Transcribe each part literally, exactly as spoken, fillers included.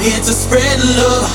here to spread love.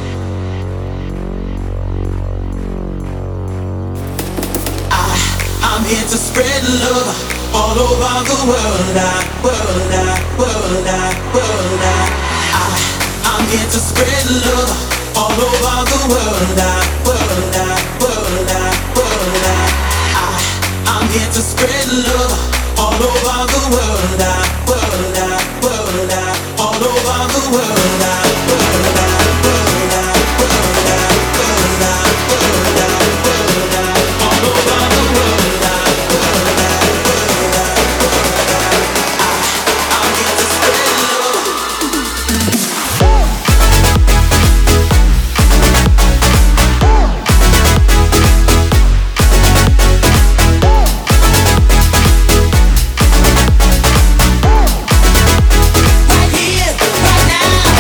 I, I'm here to spread love all over the world. I, world, I, world, I, world, I, I, I'm here to spread love all over the world. I, world, I, world, I, world, I, I, I'm here to spread love all over the world. I, world, I, world, I, all over the world. I, world, I, world, I, world, I, world, I, world, I, world, I, all over the world. I, world, I, world, I, world, I, I, I'm here to spread love. Right here, right now.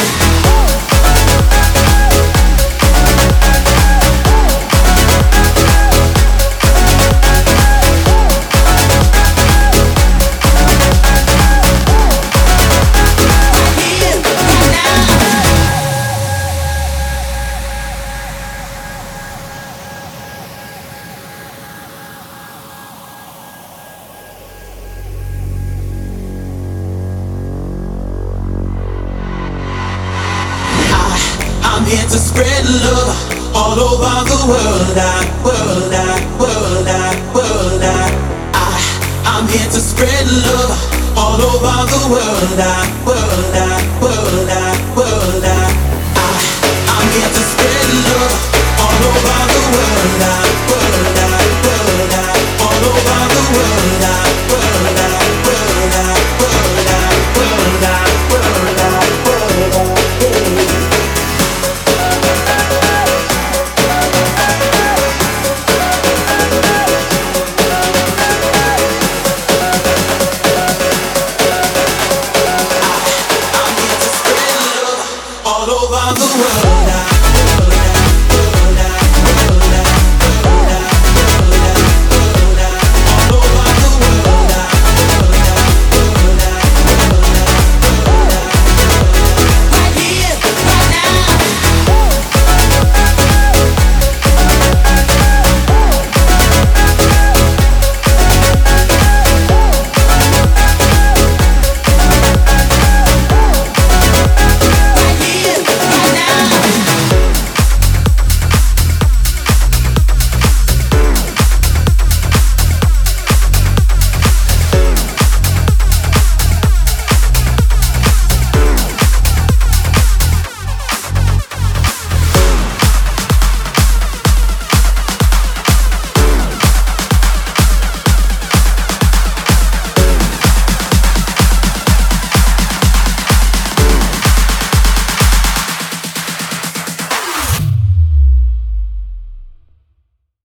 Right here, right now. I, I'm here to spread love all over the world. I, world, I, world, I, world, I, I, I'm here to spread love all over the world. I, world,